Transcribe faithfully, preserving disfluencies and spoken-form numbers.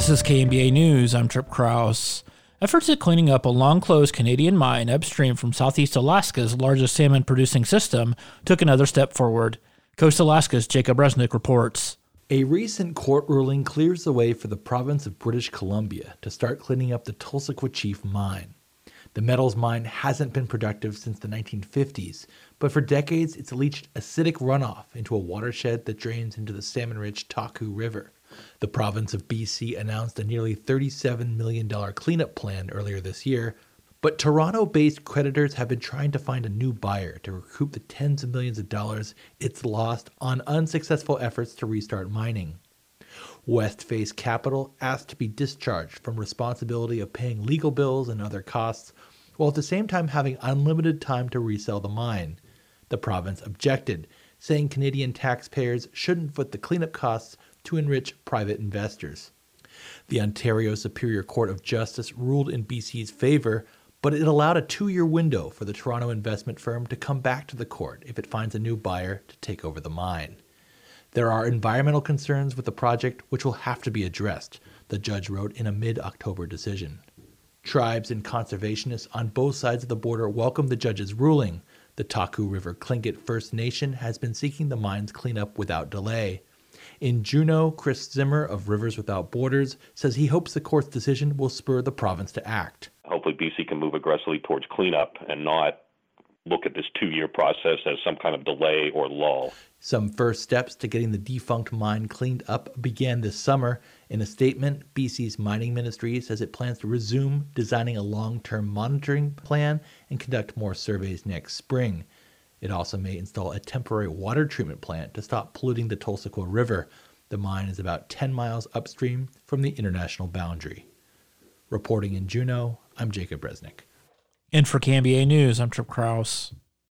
This is K M B A News. I'm Trip Krause. Efforts at cleaning up a long-closed Canadian mine upstream from southeast Alaska's largest salmon-producing system took another step forward. Coast Alaska's Jacob Resnick reports. A recent court ruling clears the way for the province of British Columbia to start cleaning up the Tulsa Chief mine. The metals mine hasn't been productive since the nineteen fifties, but for decades it's leached acidic runoff into a watershed that drains into the salmon-rich Taku River. The province of B C announced a nearly thirty-seven million dollars cleanup plan earlier this year, but Toronto-based creditors have been trying to find a new buyer to recoup the tens of millions of dollars it's lost on unsuccessful efforts to restart mining. Westface Capital asked to be discharged from responsibility of paying legal bills and other costs, while at the same time having unlimited time to resell the mine. The province objected, saying Canadian taxpayers shouldn't foot the cleanup costs to enrich private investors. The Ontario Superior Court of Justice ruled in B C's favor, but it allowed a two-year window for the Toronto investment firm to come back to the court if it finds a new buyer to take over the mine. There are environmental concerns with the project which will have to be addressed, the judge wrote in a mid-October decision. Tribes and conservationists on both sides of the border welcomed the judge's ruling. The Taku River Tlingit First Nation has been seeking the mine's cleanup without delay. In Juneau, Chris Zimmer of Rivers Without Borders says he hopes the court's decision will spur the province to act. Hopefully B C can move aggressively towards cleanup and not look at this two-year process as some kind of delay or lull. Some first steps to getting the defunct mine cleaned up began this summer. In a statement, B C's mining ministry says it plans to resume designing a long-term monitoring plan and conduct more surveys next spring. It also may install a temporary water treatment plant to stop polluting the Tulsa River. The mine is about ten miles upstream from the international boundary. Reporting in Juneau, I'm Jacob Resnick. And for K M B A News, I'm Trip Krause.